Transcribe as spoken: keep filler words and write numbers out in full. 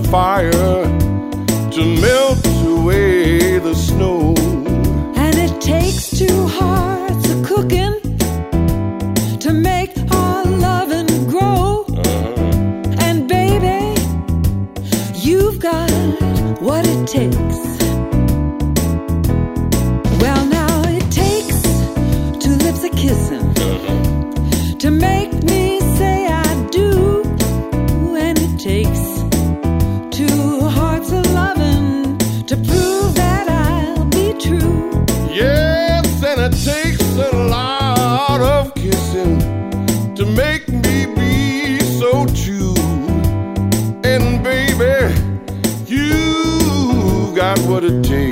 fire to melt away the snow. And it takes two hearts a cooking to make our loving grow. Uh-huh. And baby, you've got what it takes. Well, now it takes two lips a kissing uh-huh. to make me say I do. And it takes two hearts of loving to prove that I'll be true. Yes, and it takes a lot of kissing to make me be so true. And baby, you got what it takes.